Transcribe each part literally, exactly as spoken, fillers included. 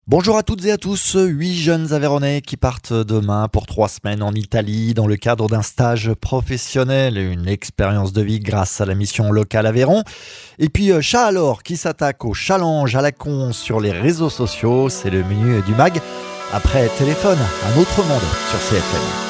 Bonjour à toutes et à tous, huit jeunes Aveyronnais qui partent demain pour trois semaines en Italie dans le cadre d'un stage professionnel et une expérience de vie grâce à la mission locale Aveyron. Et puis Chat alors qui s'attaque au challenge à la con sur les réseaux sociaux, c'est le menu du mag. Après téléphone, un autre monde sur C F M.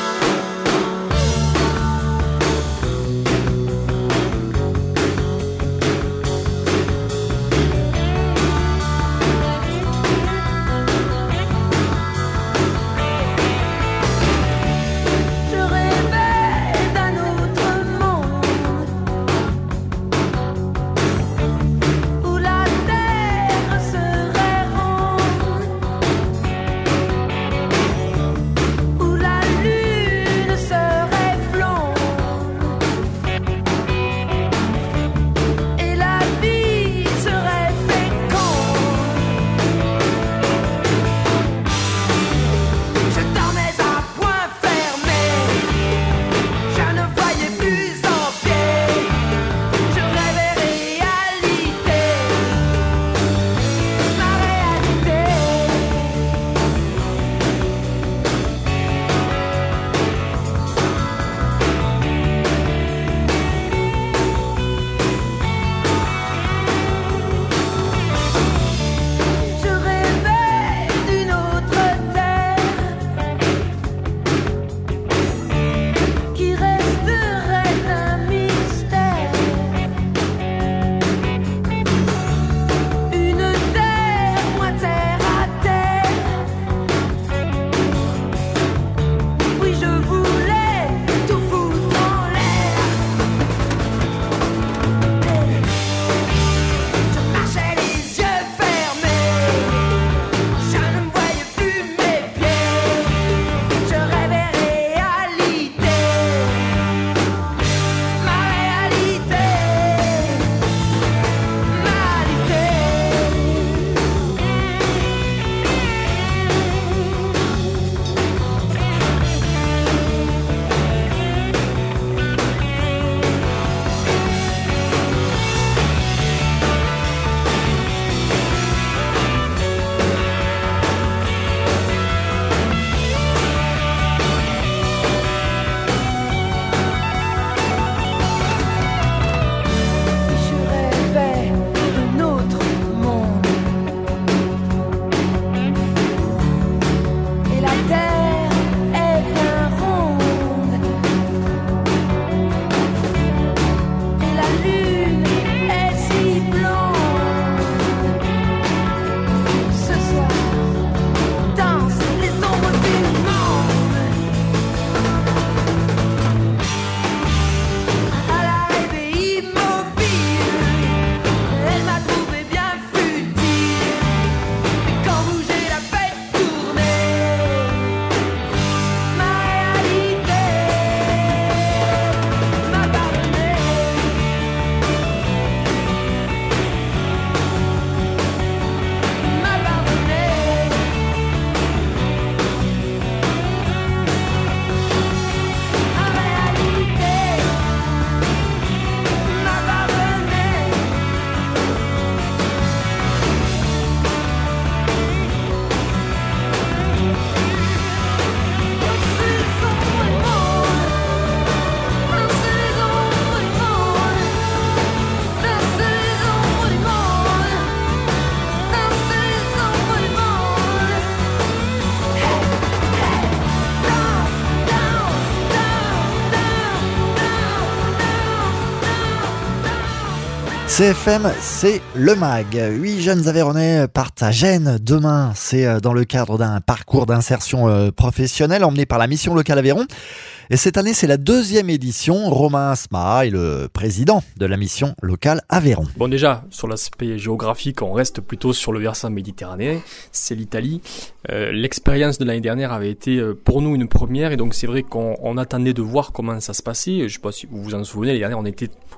C F M, c'est le mag. Huit jeunes Aveyronnais partent à Gênes demain. C'est dans le cadre d'un parcours d'insertion professionnelle emmené par la mission locale Aveyron. Et cette année, c'est la deuxième édition. Romain Asma est le président de la mission locale Aveyron. Bon, déjà, sur l'aspect géographique, on reste plutôt sur le versant méditerranéen. C'est l'Italie. Euh, l'expérience de l'année dernière avait été pour nous une première. Et donc, c'est vrai qu'on on attendait de voir comment ça se passait. Je ne sais pas si vous vous en souvenez, l'année dernière, on était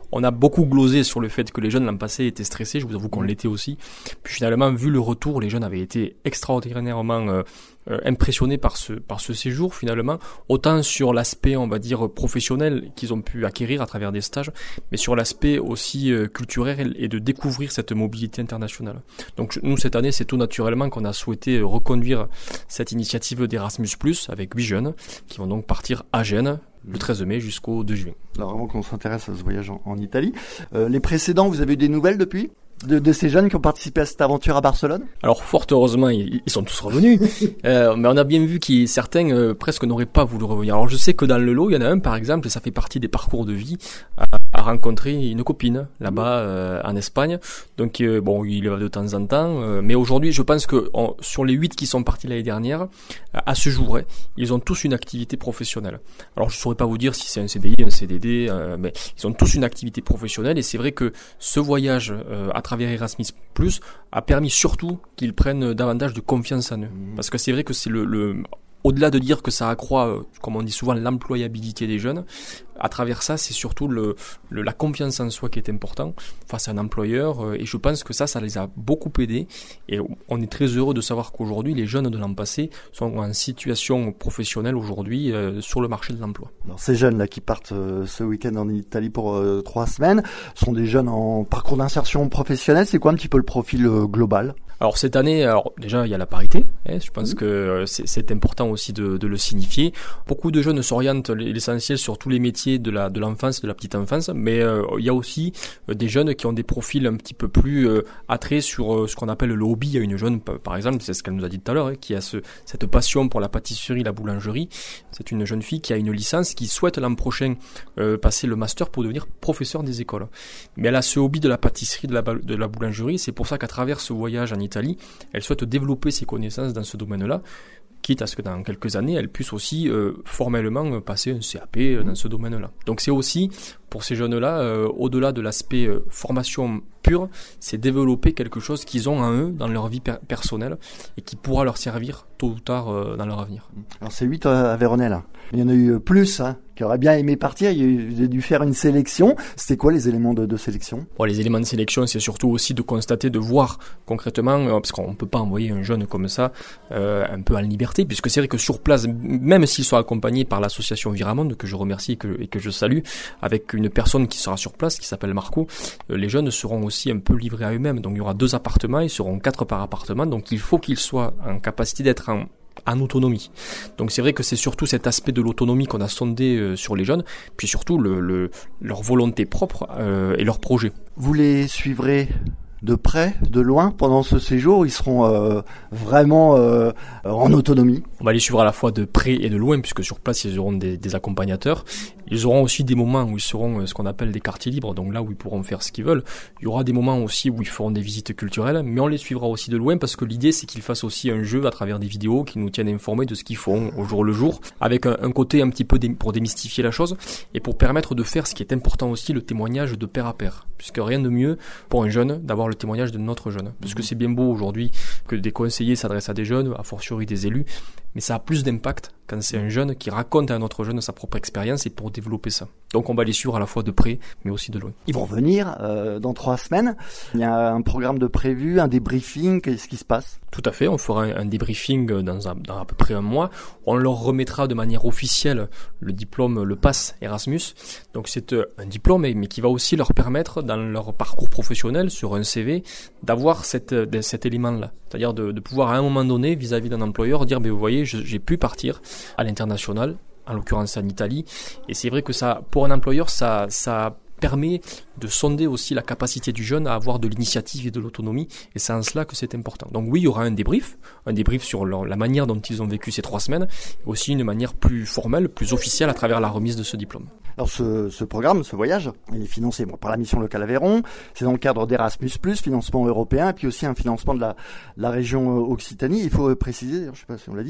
on a beaucoup glosé sur le fait que les jeunes l'an passé étaient stressés, je vous avoue qu'on l'était aussi. Puis finalement, vu le retour, les jeunes avaient été extraordinairement euh, euh, impressionnés par ce, par ce séjour finalement, autant sur l'aspect, on va dire, professionnel qu'ils ont pu acquérir à travers des stages, mais sur l'aspect aussi euh, culturel et de découvrir cette mobilité internationale. Donc nous, cette année, c'est tout naturellement qu'on a souhaité reconduire cette initiative d'Erasmus plus, avec huit jeunes qui vont donc partir à Gênes le treize mai jusqu'au deux juin. Alors avant qu'on s'intéresse à ce voyage en, en Italie, euh, les précédents, vous avez eu des nouvelles depuis de, de ces jeunes qui ont participé à cette aventure à Barcelone? Alors fort heureusement, ils, ils sont tous revenus, euh, mais on a bien vu que certains euh, presque n'auraient pas voulu revenir. Alors je sais que dans le lot, il y en a un par exemple, et ça fait partie des parcours de vie, à, à rencontrer une copine là-bas euh, en Espagne. Donc euh, bon, il va de temps en temps, euh, mais aujourd'hui, je pense que on, sur les huit qui sont partis l'année dernière, à ce jour, hein, ils ont tous une activité professionnelle. Alors je saurais pas vous dire si c'est un C D I, un C D D, euh, mais ils ont tous une activité professionnelle, et c'est vrai que ce voyage euh, à travers Erasmus plus a permis surtout qu'ils prennent davantage de confiance en eux. Mmh. Parce que c'est vrai que c'est le, le au-delà de dire que ça accroît, comme on dit souvent, l'employabilité des jeunes, à travers ça, c'est surtout le, le, la confiance en soi qui est important face à un employeur. Et je pense que ça, ça les a beaucoup aidés. Et on est très heureux de savoir qu'aujourd'hui, les jeunes de l'an passé sont en situation professionnelle aujourd'hui euh, sur le marché de l'emploi. Alors, ces jeunes-là qui partent euh, ce week-end en Italie pour euh, trois semaines sont des jeunes en parcours d'insertion professionnelle. C'est quoi un petit peu le profil euh, global ? Alors cette année, alors déjà il y a la parité, hein, je pense mmh. que c'est, c'est important aussi de, de le signifier. Beaucoup de jeunes s'orientent l'essentiel sur tous les métiers de la de l'enfance, de la petite enfance, mais euh, il y a aussi euh, des jeunes qui ont des profils un petit peu plus euh, attraits sur euh, ce qu'on appelle le hobby. Il y a une jeune, par exemple, c'est ce qu'elle nous a dit tout à l'heure, hein, qui a ce, cette passion pour la pâtisserie, la boulangerie. C'est une jeune fille qui a une licence, qui souhaite l'an prochain euh, passer le master pour devenir professeur des écoles. Mais elle a ce hobby de la pâtisserie, de la, de la boulangerie. C'est pour ça qu'à travers ce voyage en Italie, elle souhaite développer ses connaissances dans ce domaine-là, quitte à ce que dans quelques années, elle puisse aussi euh, formellement passer un C A P dans ce domaine-là. Donc c'est aussi, pour ces jeunes-là, euh, au-delà de l'aspect euh, formation pure, c'est développer quelque chose qu'ils ont en eux, dans leur vie per- personnelle, et qui pourra leur servir tôt ou tard euh, dans leur avenir. Alors c'est huit à Véronais là. Il y en a eu plus, hein, qui auraient bien aimé partir. Il a dû faire une sélection. C'était quoi les éléments de, de sélection ? Bon, les éléments de sélection, c'est surtout aussi de constater, de voir concrètement, euh, parce qu'on ne peut pas envoyer un jeune comme ça euh, un peu en liberté, puisque c'est vrai que sur place, même s'ils sont accompagnés par l'association Viramonde, que je remercie et que, et que je salue, avec une personne qui sera sur place, qui s'appelle Marco, euh, les jeunes seront aussi un peu livrés à eux-mêmes. Donc il y aura deux appartements, ils seront quatre par appartement, donc il faut qu'ils soient en capacité d'être en en autonomie. Donc c'est vrai que c'est surtout cet aspect de l'autonomie qu'on a sondé euh, sur les jeunes, puis surtout le, le, leur volonté propre euh, et leur projet. Vous les suivrez de près, de loin, pendant ce séjour? Ils seront euh, vraiment euh, en autonomie? On va les suivre à la fois de près et de loin, puisque sur place, ils auront des, des accompagnateurs. Ils auront aussi des moments où ils seront ce qu'on appelle des quartiers libres, donc là où ils pourront faire ce qu'ils veulent. Il y aura des moments aussi où ils feront des visites culturelles, mais on les suivra aussi de loin, parce que l'idée, c'est qu'ils fassent aussi un jeu à travers des vidéos qui nous tiennent informés de ce qu'ils font au jour le jour, avec un, un côté un petit peu dé, pour démystifier la chose, et pour permettre de faire ce qui est important aussi, le témoignage de pair à pair. Puisque rien de mieux pour un jeune d'avoir le témoignage de notre jeune. Parce que c'est bien beau aujourd'hui que des conseillers s'adressent à des jeunes, a fortiori des élus, mais ça a plus d'impact quand c'est un jeune qui raconte à un autre jeune sa propre expérience, et pour développer ça. Donc on va les suivre à la fois de près, mais aussi de loin. Ils vont venir euh, dans trois semaines. Il y a un programme de prévu, un débriefing. Qu'est-ce qui se passe ? Tout à fait, on fera un, un débriefing dans, un, dans à peu près un mois. On leur remettra de manière officielle le diplôme, le pass Erasmus. Donc c'est un diplôme, mais qui va aussi leur permettre, dans leur parcours professionnel, sur un C V, d'avoir cette, cet élément-là. C'est-à-dire de, de pouvoir, à un moment donné, vis-à-vis d'un employeur, dire, ben, vous voyez, je, j'ai pu partir à l'international, en l'occurrence en Italie. Et c'est vrai que ça, pour un employeur, ça, ça permet de sonder aussi la capacité du jeune à avoir de l'initiative et de l'autonomie, et c'est en cela que c'est important. Donc oui, il y aura un débrief, un débrief sur leur, la manière dont ils ont vécu ces trois semaines, et aussi une manière plus formelle, plus officielle à travers la remise de ce diplôme. Alors ce, ce programme, ce voyage, il est financé bon, par la mission locale Aveyron, c'est dans le cadre d'Erasmus plus, financement européen, et puis aussi un financement de la, la région Occitanie. Il faut préciser, je ne sais pas si on l'a dit,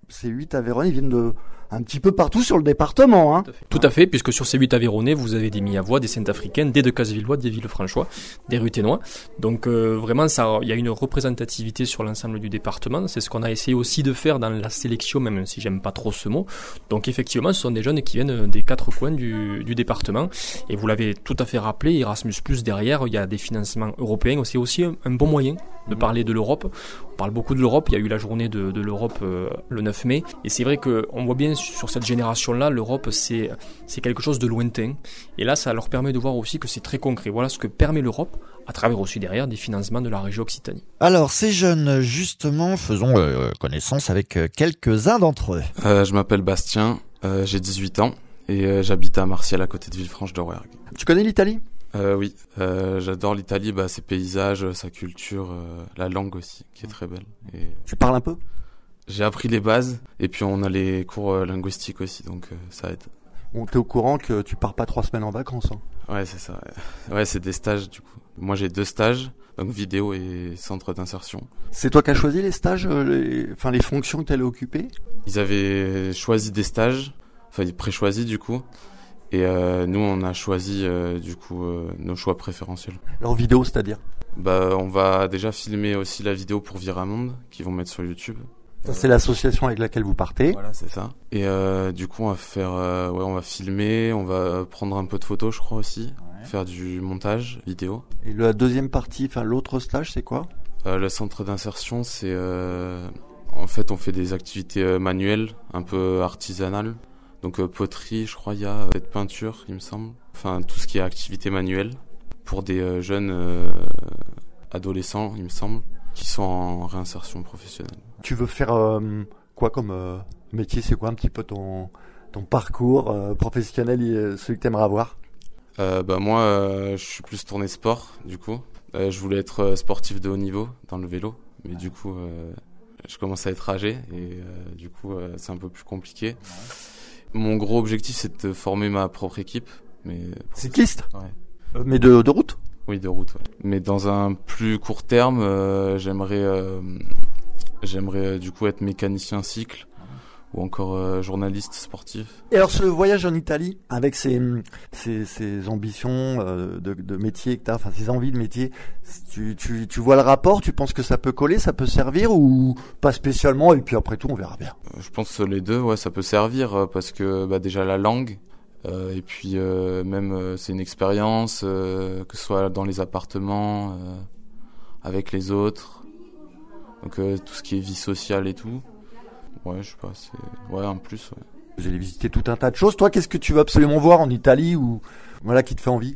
ces huit Aveyronnais viennent de un petit peu partout sur le département. Hein. Tout à fait, Tout à fait puisque sur ces huit Aveyronnais, vous avez des Miavois, des Saint-Africains, des Decazevilleois, des Villefranchois, des Ruthénois. Donc euh, vraiment, ça, il y a une représentativité sur l'ensemble du département. C'est ce qu'on a essayé aussi de faire dans la sélection, même si j'aime pas trop ce mot. Donc effectivement, ce sont des jeunes qui viennent des quatre coins du, du département. Et vous l'avez tout à fait rappelé, Erasmus plus, derrière, il y a des financements européens. C'est aussi un, un bon moyen de parler de l'Europe. On parle beaucoup de l'Europe. Il y a eu la journée de, de l'Europe euh, le neuf mai. Et c'est vrai qu'on voit bien sur cette génération-là, l'Europe, c'est, c'est quelque chose de lointain. Et là, ça leur permet de voir aussi que c'est très concret. Voilà ce que permet l'Europe, à travers aussi derrière des financements de la région Occitanie. Alors, ces jeunes, justement, faisons euh, connaissance avec euh, quelques-uns d'entre eux. Euh, je m'appelle Bastien, euh, j'ai dix-huit ans et euh, j'habite à Martial, à côté de Villefranche-de-Rouergue. Tu connais l'Italie ? Euh, oui, euh, j'adore l'Italie, bah, ses paysages, sa culture, euh, la langue aussi, qui est très belle. Et tu parles un peu ? J'ai appris les bases, et puis on a les cours euh, linguistiques aussi, donc euh, ça aide. Bon, t'es au courant que tu pars pas trois semaines en vacances, hein ? Ouais, c'est ça. Ouais. ouais, c'est des stages, du coup. Moi, j'ai deux stages, donc vidéo et centre d'insertion. C'est toi qui as choisi les stages, les... enfin les fonctions que t'allais occuper ? Ils avaient choisi des stages, enfin pré-choisis du coup. Et euh, nous, on a choisi euh, du coup euh, nos choix préférentiels. Alors vidéo, c'est-à-dire ? Bah, on va déjà filmer aussi la vidéo pour Viramonde, qu'ils vont mettre sur YouTube. Ça, c'est l'association avec laquelle vous partez. Voilà, c'est ça. Et euh, du coup, on va faire, euh, ouais, on va filmer, on va prendre un peu de photos, je crois aussi, ouais. Faire du montage vidéo. Et la deuxième partie, enfin l'autre stage, c'est quoi ? euh, Le centre d'insertion, c'est, euh, en fait, on fait des activités euh, manuelles, un peu artisanales. Donc euh, poterie, je crois, il y a euh, peinture, il me semble. Enfin, tout ce qui est activité manuelle pour des euh, jeunes euh, adolescents, il me semble, qui sont en réinsertion professionnelle. Tu veux faire euh, quoi comme euh, métier ? C'est quoi un petit peu ton, ton parcours euh, professionnel, et, celui que tu aimerais avoir ? euh, bah, Moi, euh, je suis plus tourné sport, du coup. Euh, je voulais être sportif de haut niveau dans le vélo, mais du coup, euh, je commence à être âgé et euh, du coup, euh, c'est un peu plus compliqué. Mon gros objectif, c'est de former ma propre équipe. Mais... Cycliste ? Ouais. Euh, mais de, de route ? Oui, de route, ouais. Mais dans un plus court terme, euh, j'aimerais, euh, j'aimerais euh, du coup être mécanicien cycle ou encore euh, journaliste sportif. Et alors ce voyage en Italie, avec ses, ses, ses ambitions euh, de, de métier que t'as, enfin ses envies de métier, tu, tu, tu vois le rapport, tu penses que ça peut coller, ça peut servir ou pas spécialement, et puis après tout on verra bien. Euh, je pense que les deux, ouais, ça peut servir parce que bah, déjà la langue, euh, et puis euh, même euh, c'est une expérience, euh, que ce soit dans les appartements, euh, avec les autres, donc euh, tout ce qui est vie sociale et tout. Ouais, je sais pas, c'est... Ouais, en plus, ouais. Vous allez visiter tout un tas de choses. Toi, qu'est-ce que tu veux absolument voir en Italie ou voilà qui te fait envie ?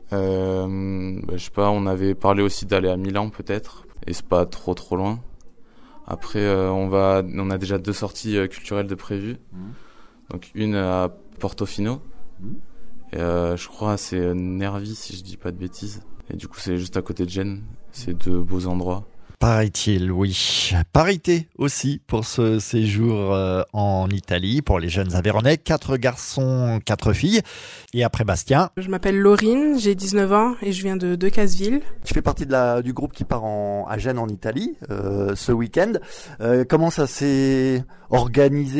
euh, bah, Je sais pas, on avait parlé aussi d'aller à Milan peut-être, et c'est pas trop trop loin. Après, euh, on va, on a déjà deux sorties euh, culturelles de prévues. Mmh. Donc une à Portofino, mmh. et euh, je crois c'est Nervi si je dis pas de bêtises. Et du coup, c'est juste à côté de Gênes. C'est deux beaux endroits. Paraît-il, oui. Parité aussi pour ce séjour euh, en Italie, pour les jeunes Aveyronnais. Quatre garçons, quatre filles. Et après Bastien. Je m'appelle Laurine, j'ai dix-neuf ans et je viens de Decazeville. Tu fais partie de la, du groupe qui part en, à Gênes en Italie euh, ce week-end. Euh, comment ça s'est organisé ?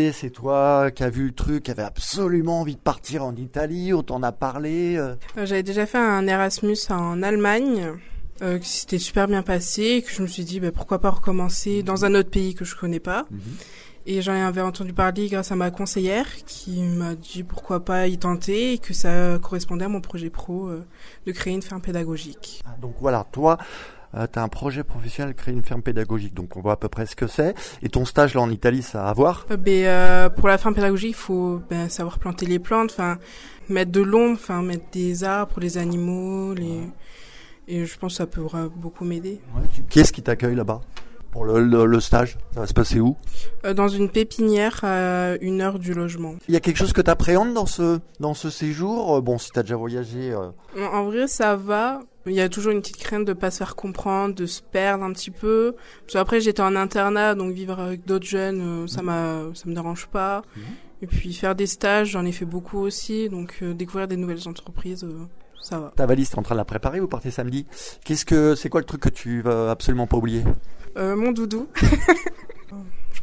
C'est toi qui as vu le truc, qui avait absolument envie de partir en Italie, on t'en a parlé euh... J'avais déjà fait un Erasmus en Allemagne. Euh, que c'était super bien passé, et que je me suis dit bah, pourquoi pas recommencer dans un autre pays que je connais pas. Mmh. Et j'en avais entendu parler grâce à ma conseillère qui m'a dit pourquoi pas y tenter et que ça correspondait à mon projet pro euh, de créer une ferme pédagogique. Ah, donc voilà, toi euh, tu as un projet professionnel, créer une ferme pédagogique, donc on voit à peu près ce que c'est. Et ton stage là en Italie, ça a à voir ? euh, bah, euh, Pour la ferme pédagogique, il faut bah, savoir planter les plantes, enfin mettre de l'ombre, enfin mettre des arbres pour les animaux, les... Et je pense que ça pourra beaucoup m'aider. Ouais. Qui est-ce qui t'accueille là-bas pour le, le, le stage ? Ça va se passer où ? euh, Dans une pépinière à une heure du logement. Il y a quelque chose que tu appréhendes dans ce, dans ce séjour ? Bon, si tu as déjà voyagé... Euh... En vrai, ça va. Il y a toujours une petite crainte de pas se faire comprendre, de se perdre un petit peu. Parce qu'après, j'étais en internat, donc vivre avec d'autres jeunes, ça m'a, ça me dérange pas. Mmh. Et puis faire des stages, j'en ai fait beaucoup aussi. Donc euh, découvrir des nouvelles entreprises... Euh... Ça va. Ta valise, t'es en train de la préparer, vous partez samedi. Qu'est-ce que c'est quoi le truc que tu vas absolument pas oublier ? euh, Mon doudou. Je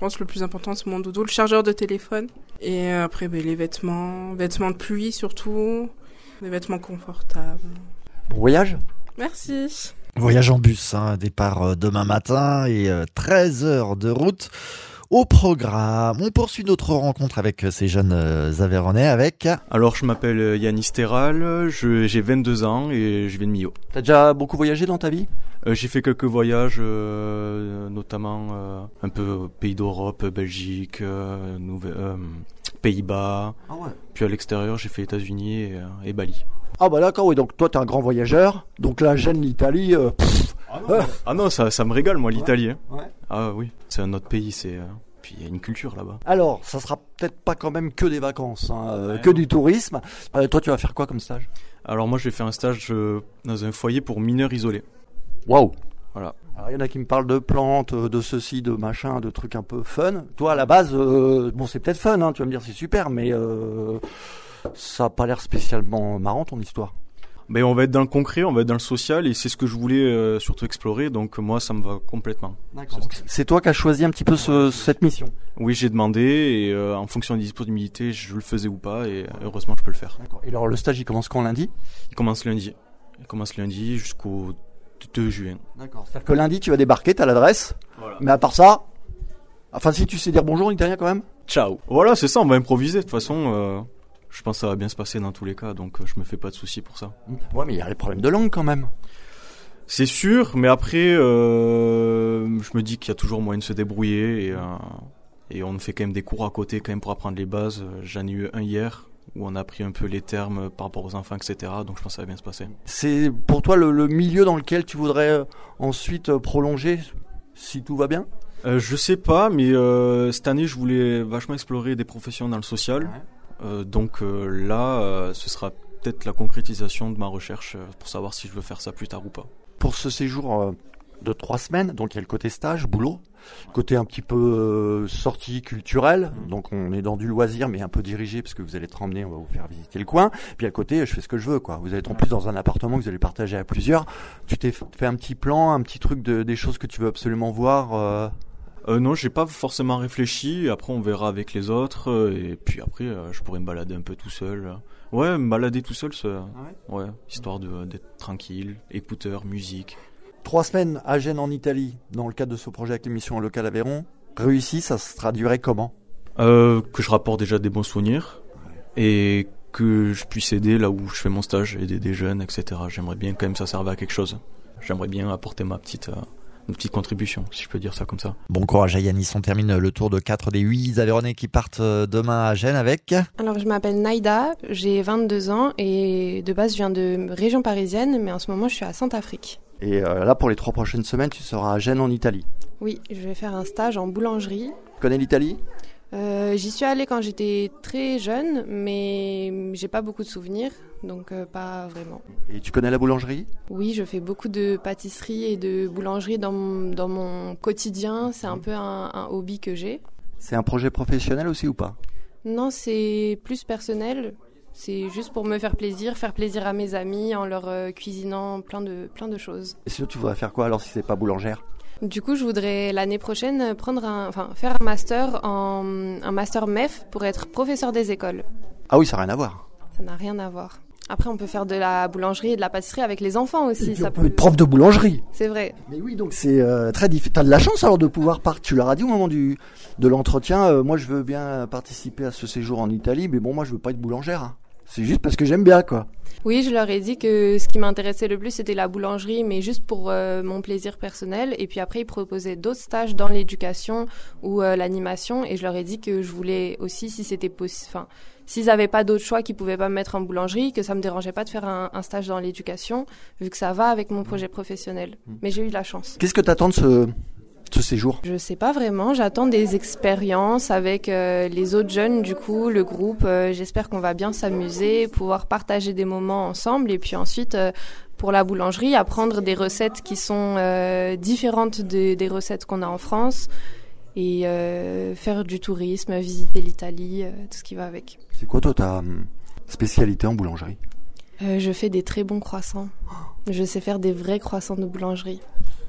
pense le plus important, c'est mon doudou, le chargeur de téléphone. Et après, ben, les vêtements, vêtements de pluie surtout, des vêtements confortables. Bon voyage. Merci. Voyage en bus, hein, départ euh, demain matin et euh, treize heures de route. Au programme, on poursuit notre rencontre avec ces jeunes euh, Aveyronnais avec... Alors, je m'appelle Yanis Terral, je, j'ai vingt-deux ans et je viens de Millau. T'as déjà beaucoup voyagé dans ta vie ? Euh, j'ai fait quelques voyages, euh, notamment euh, un peu pays d'Europe, Belgique, euh, Nouvel- euh, Pays-Bas. Ah ouais. Puis à l'extérieur, j'ai fait États-Unis et, euh, et Bali. Ah bah d'accord, oui, donc toi t'es un grand voyageur, donc là, Gênes, l'Italie... Euh, pff, Ah non, ah non ça, ça me régale, moi, l'Italie. Hein. ouais. Ah oui, c'est un autre pays, c'est... Euh... Puis il y a une culture là-bas. Alors, ça sera peut-être pas quand même que des vacances, hein, euh, Ouais. que du tourisme. Euh, toi, tu vas faire quoi comme stage ? Alors moi, j'ai fait un stage euh, dans un foyer pour mineurs isolés. Waouh. Voilà. Alors, il y en a qui me parlent de plantes, euh, de ceci, de machin, de trucs un peu fun. Toi, à la base, euh, bon, c'est peut-être fun, hein, tu vas me dire c'est super, mais euh, ça a pas l'air spécialement marrant ton histoire. Ben, on va être dans le concret, on va être dans le social et c'est ce que je voulais euh, surtout explorer, donc moi ça me va complètement. D'accord. Donc, c'est toi qui as choisi un petit peu ce, cette mission. Oui, j'ai demandé et euh, en fonction des disponibilités, je le faisais ou pas et euh, heureusement je peux le faire. D'accord. Et alors le stage il commence quand, lundi ? Il commence lundi. Il commence lundi jusqu'au deux juin. D'accord. C'est-à-dire que lundi tu vas débarquer, t'as l'adresse, Voilà. mais à part ça, enfin si tu sais dire bonjour en italien quand même. Ciao. Voilà, c'est ça, on va improviser de toute façon. Euh, je pense que ça va bien se passer dans tous les cas, donc euh, je me fais pas de soucis pour ça. Ouais, mais il y a les problèmes de langue quand même. C'est sûr, mais après, euh, je me dis qu'il y a toujours moyen de se débrouiller et, euh, et on fait quand même des cours à côté quand même pour apprendre les bases. J'en ai eu un hier où on a appris un peu les termes par rapport aux enfants, et cetera. Donc je pense que ça va bien se passer. C'est pour toi le, le milieu dans lequel tu voudrais euh, ensuite euh, prolonger, si tout va bien ? Euh, je sais pas, mais euh, cette année, je voulais vachement explorer des professions dans le social. Euh, donc euh, là, euh, ce sera peut-être la concrétisation de ma recherche euh, pour savoir si je veux faire ça plus tard ou pas. Pour ce séjour euh, de trois semaines, donc il y a le côté stage, boulot, côté un petit peu euh, sortie culturelle, donc on est dans du loisir mais un peu dirigé parce que vous allez être emmené, on va vous faire visiter le coin, puis il y a le côté je fais ce que je veux quoi. Vous allez être en plus dans un appartement que vous allez partager à plusieurs. Tu t'es fait un petit plan, un petit truc de, des choses que tu veux absolument voir euh... Euh, non, j'ai pas forcément réfléchi. Après, on verra avec les autres. euh, Et puis après, euh, je pourrais me balader un peu tout seul. Ouais, me balader tout seul, ça... Ah ouais, histoire de, d'être tranquille, écouteur, musique. Trois semaines à Gênes en Italie, dans le cadre de ce projet avec l'émission Local Aveyron, réussi, ça se traduirait comment ? Euh, que je rapporte déjà des bons souvenirs et que je puisse aider là où je fais mon stage, aider des jeunes, et cetera. J'aimerais bien quand même ça serve à quelque chose. J'aimerais bien apporter ma petite... Euh, une petite contribution, si je peux dire ça comme ça. Bon courage à Yanis, on termine le tour de quatre des huit Aveyronnais qui partent demain à Gênes avec... Alors je m'appelle Naïda, j'ai vingt-deux ans et de base je viens de région parisienne, mais en ce moment je suis à Saint-Afrique. Et euh, là, pour les trois prochaines semaines, tu seras à Gênes en Italie. Oui, je vais faire un stage en boulangerie. Tu connais l'Italie ? Euh, j'y suis allée quand j'étais très jeune, mais j'ai pas beaucoup de souvenirs, donc euh, pas vraiment. Et tu connais la boulangerie ? Oui, je fais beaucoup de pâtisserie et de boulangerie dans mon, dans mon quotidien, c'est un peu un, un hobby que j'ai. C'est un projet professionnel aussi ou pas ? Non, c'est plus personnel, c'est juste pour me faire plaisir, faire plaisir à mes amis en leur euh, cuisinant plein de, plein de choses. Et sinon, tu voudrais faire quoi alors si c'est pas boulangère ? Du coup, je voudrais l'année prochaine prendre un, enfin, faire un master en un master M E F pour être professeur des écoles. Ah oui, ça n'a rien à voir. Ça n'a rien à voir. Après, on peut faire de la boulangerie et de la pâtisserie avec les enfants aussi. Et puis Ça on peut être prof de boulangerie. C'est vrai. Mais oui, donc c'est euh, très difficile. T'as de la chance alors de pouvoir partir. Tu leur as dit au moment du de l'entretien, euh, moi je veux bien participer à ce séjour en Italie, mais bon, moi je veux pas être boulangère. Hein. C'est juste parce que j'aime bien, quoi. Oui, je leur ai dit que ce qui m'intéressait le plus, c'était la boulangerie, mais juste pour euh, mon plaisir personnel. Et puis après, ils proposaient d'autres stages dans l'éducation ou euh, l'animation. Et je leur ai dit que je voulais aussi, si c'était possible, enfin, s'ils n'avaient pas d'autre choix, qu'ils pouvaient pas me mettre en boulangerie, que ça me dérangeait pas de faire un, un stage dans l'éducation, vu que ça va avec mon projet professionnel. Mais j'ai eu de la chance. Qu'est-ce que t'attends de ce, ce séjour ? Je sais pas vraiment, j'attends des expériences avec euh, les autres jeunes, du coup, le groupe. Euh, j'espère qu'on va bien s'amuser, pouvoir partager des moments ensemble et puis ensuite, euh, pour la boulangerie, apprendre des recettes qui sont euh, différentes de, des recettes qu'on a en France et euh, faire du tourisme, visiter l'Italie, euh, tout ce qui va avec. C'est quoi toi ta hum, spécialité en boulangerie ? Euh, je fais des très bons croissants. Je sais faire des vrais croissants de boulangerie.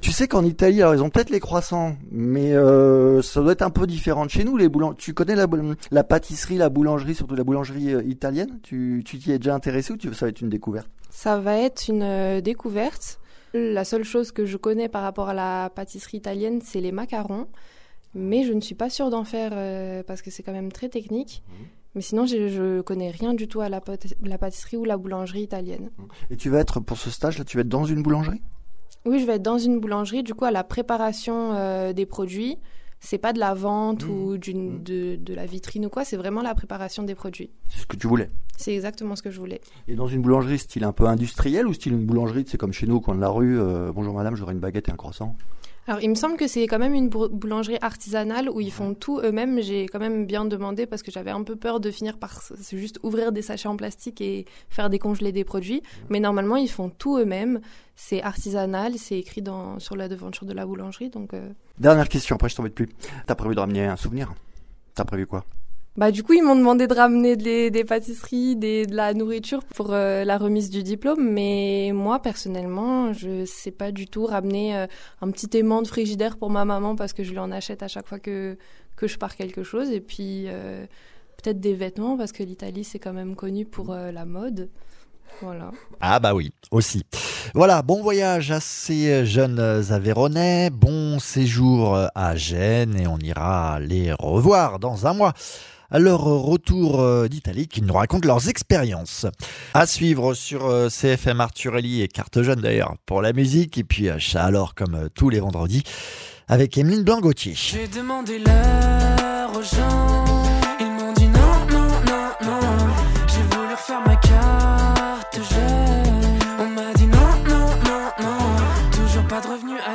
Tu sais qu'en Italie, alors ils ont peut-être les croissants, mais euh, ça doit être un peu différent de chez nous. Les boulang... Tu connais la, la pâtisserie, la boulangerie, surtout la boulangerie euh, italienne. Tu tu t'y es déjà intéressé ou tu... ça va être une découverte? Ça va être une euh, découverte. La seule chose que je connais par rapport à la pâtisserie italienne, c'est les macarons. Mais je ne suis pas sûre d'en faire euh, parce que c'est quand même très technique. Mmh. Mais sinon, je, je connais rien du tout à la, pât- la pâtisserie ou la boulangerie italienne. Et tu vas être, pour ce stage-là, tu vas être dans une boulangerie? Oui, je vais être dans une boulangerie. Du coup, à la préparation euh, des produits, c'est pas de la vente mmh. ou d'une, mmh. de, de la vitrine ou quoi, c'est vraiment la préparation des produits. C'est ce que tu voulais? C'est exactement ce que je voulais. Et dans une boulangerie style un peu industriel ou style une boulangerie, c'est comme chez nous au coin de la rue, euh, bonjour madame, j'aurais une baguette et un croissant? Alors, il me semble que c'est quand même une boulangerie artisanale où ils font tout eux-mêmes. J'ai quand même bien demandé parce que j'avais un peu peur de finir par juste ouvrir des sachets en plastique et faire décongeler des produits. Mais normalement, ils font tout eux-mêmes. C'est artisanal, c'est écrit dans, sur la devanture de la boulangerie. Donc, euh... Dernière question, après je t'embête plus. T'as prévu de ramener un souvenir? T'as prévu quoi? Bah du coup ils m'ont demandé de ramener des, des pâtisseries, des, de la nourriture pour euh, la remise du diplôme, mais moi personnellement je sais pas du tout ramener euh, un petit aimant de frigidaire pour ma maman parce que je lui en achète à chaque fois que que je pars quelque chose, et puis euh, peut-être des vêtements parce que l'Italie c'est quand même connu pour euh, la mode. Voilà. Ah bah oui, aussi. Voilà, bon voyage à ces jeunes Aveyronais, bon séjour à Gênes, et on ira les revoir dans un mois à leur retour d'Italie, qui nous racontent leurs expériences. À suivre sur C F M Arturelli et Carte Jeune d'ailleurs pour la musique, et puis ça alors comme tous les vendredis avec Emeline Blanc-Gauthier. J'ai demandé l'heure aux gens, ils m'ont dit non, non, non, non. J'ai voulu refaire ma carte jeune, on m'a dit non, non, non, non. Toujours pas de revenus à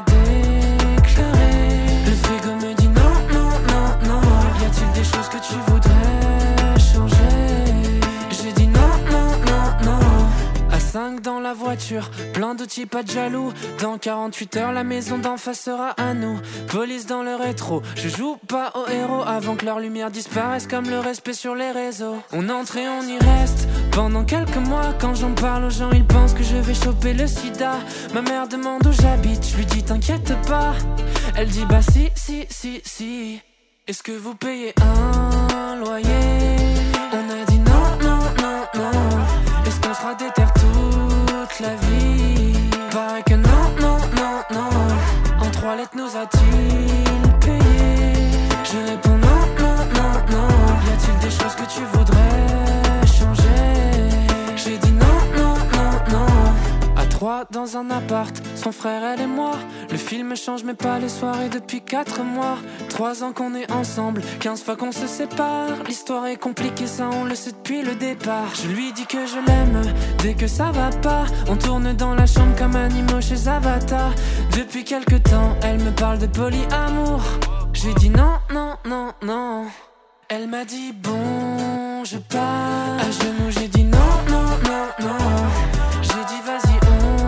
déclarer. Le frigo me dit non, non, non, non. Y a-t-il des choses que tu voudrais changer? J'ai dit non, non, non, non. À cinq dans la voiture, plein d'outils, pas de jaloux. Dans quarante-huit heures, la maison d'en face sera à nous. Police dans le rétro, je joue pas aux héros avant que leur lumière disparaisse comme le respect sur les réseaux. On entre et on y reste pendant quelques mois. Quand j'en parle aux gens, ils pensent que je vais choper le sida. Ma mère demande où j'habite, je lui dis t'inquiète pas. Elle dit bah si, si, si, si. Est-ce que vous payez un loyer? On a dit non, non, non, non. Est-ce qu'on sera déter toute la vie? Paraît que non, non, non, non. En trois lettres nous a-t-il payé? Je réponds non, non, non, non. Y a-t-il des choses que tu voudrais changer? J'ai dit non, non, non, non. À trois dans un appart, son frère, elle et moi. Le film change mais pas les soirées depuis quatre mois. Trois ans qu'on est ensemble, quinze fois qu'on se sépare. L'histoire est compliquée, ça on le sait depuis le départ. Je lui dis que je l'aime, dès que ça va pas. On tourne dans la chambre comme animaux chez Avatar. Depuis quelque temps, elle me parle de polyamour. J'ai dit non, non, non, non. Elle m'a dit bon, je pars. À genoux j'ai dit non, non, non, non. J'ai dit vas-y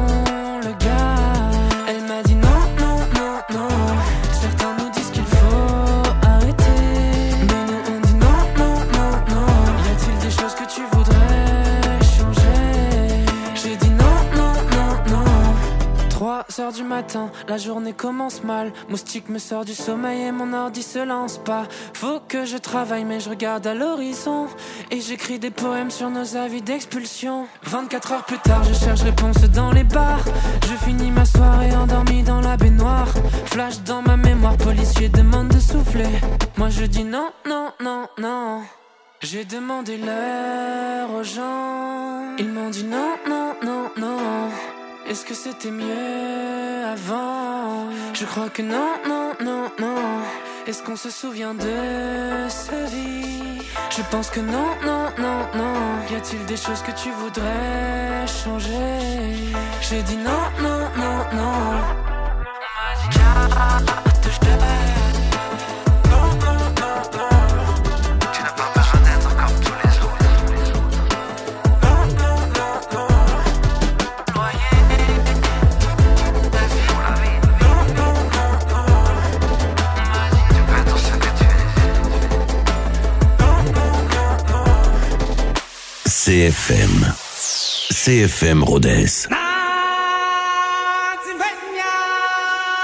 on le garde. Elle m'a dit non, non, non, non. Certains nous disent qu'il faut arrêter, mais nous on dit non, non, non, non. Y a-t-il des choses que tu voudrais changer? J'ai dit non, non, non, non. Trois heures du matin, la journée commence mal. Moustique me sort du sommeil et mon ordi se lance pas. Faut que je travaille mais je regarde à l'horizon et j'écris des poèmes sur nos avis d'expulsion. Vingt-quatre heures plus tard, je cherche réponse dans les bars. Je finis ma soirée endormi dans la baignoire. Flash dans ma mémoire, policier demande de souffler. Moi je dis non, non, non, non. J'ai demandé l'heure aux gens, ils m'ont dit non, non, non, non. Est-ce que c'était mieux avant? Je crois que non, non, non, non. Est-ce qu'on se souvient de sa vie? Je pense que non, non, non, non. Y a-t-il des choses que tu voudrais changer? J'ai dit non, non, non, non. On m'a dit carte, je t'aime. Non, non, non, non. Tu n'as pas besoin d'être comme tous les autres. Non, non, non, non. C F M. C F M Rodez.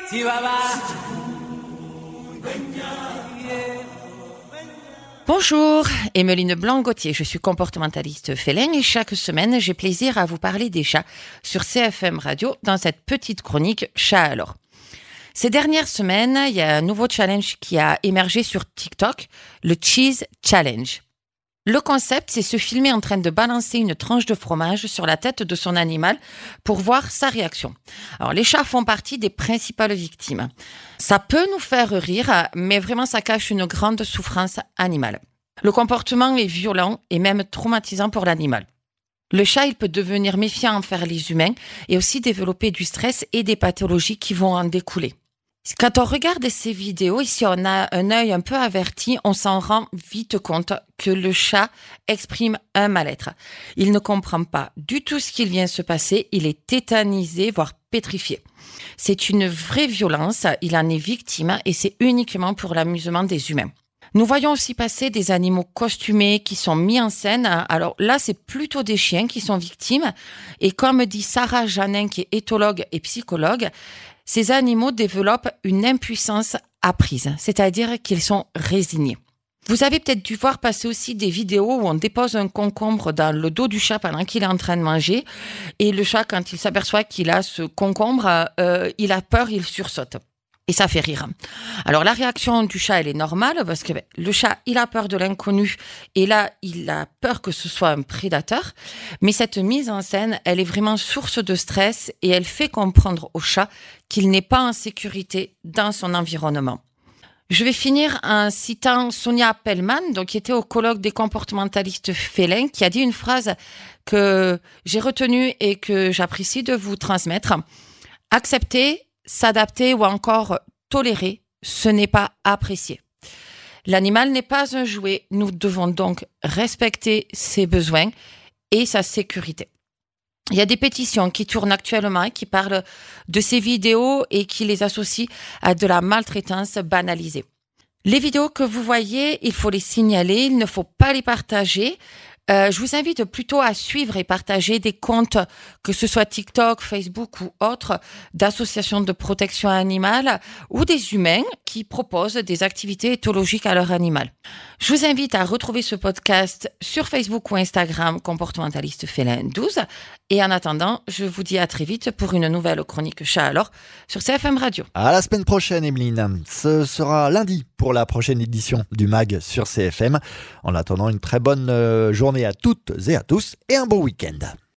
Bonjour, Emeline Blanc-Gauthier, je suis comportementaliste félin et chaque semaine j'ai plaisir à vous parler des chats sur C F M Radio dans cette petite chronique Chat alors. Ces dernières semaines, il y a un nouveau challenge qui a émergé sur TikTok, le Cheese Challenge. Le concept, c'est se filmer en train de balancer une tranche de fromage sur la tête de son animal pour voir sa réaction. Alors, les chats font partie des principales victimes. Ça peut nous faire rire, mais vraiment, ça cache une grande souffrance animale. Le comportement est violent et même traumatisant pour l'animal. Le chat, il peut devenir méfiant envers les humains et aussi développer du stress et des pathologies qui vont en découler. Quand on regarde ces vidéos, et si on a un œil un peu averti, on s'en rend vite compte que le chat exprime un mal-être. Il ne comprend pas du tout ce qu'il vient se passer, il est tétanisé, voire pétrifié. C'est une vraie violence, il en est victime et c'est uniquement pour l'amusement des humains. Nous voyons aussi passer des animaux costumés qui sont mis en scène. Alors là, c'est plutôt des chiens qui sont victimes. Et comme dit Sarah Janin, qui est éthologue et psychologue, ces animaux développent une impuissance apprise, c'est-à-dire qu'ils sont résignés. Vous avez peut-être dû voir passer aussi des vidéos où on dépose un concombre dans le dos du chat pendant qu'il est en train de manger. Et le chat, quand il s'aperçoit qu'il a ce concombre, euh, il a peur, il sursaute. Et ça fait rire. Alors la réaction du chat, elle est normale parce que ben, le chat, il a peur de l'inconnu et là, il a peur que ce soit un prédateur. Mais cette mise en scène, elle est vraiment source de stress et elle fait comprendre au chat qu'il n'est pas en sécurité dans son environnement. Je vais finir en citant Sonia Pellman, donc, qui était au colloque des comportementalistes félins, qui a dit une phrase que j'ai retenue et que j'apprécie de vous transmettre. « Accepter, s'adapter ou encore tolérer, ce n'est pas apprécier. L'animal n'est pas un jouet, nous devons donc respecter ses besoins et sa sécurité. » Il y a des pétitions qui tournent actuellement, qui parlent de ces vidéos et qui les associent à de la maltraitance banalisée. Les vidéos que vous voyez, il faut les signaler, il ne faut pas les partager. Euh, je vous invite plutôt à suivre et partager des comptes, que ce soit TikTok, Facebook ou autres, d'associations de protection animale ou des humains qui proposent des activités éthologiques à leur animal. Je vous invite à retrouver ce podcast sur Facebook ou Instagram, Comportementaliste Félin douze. Et en attendant, je vous dis à très vite pour une nouvelle chronique Chat alors sur C F M Radio. À la semaine prochaine, Emeline. Ce sera lundi pour la prochaine édition du Mag sur C F M. En attendant, une très bonne journée à toutes et à tous et un bon week-end.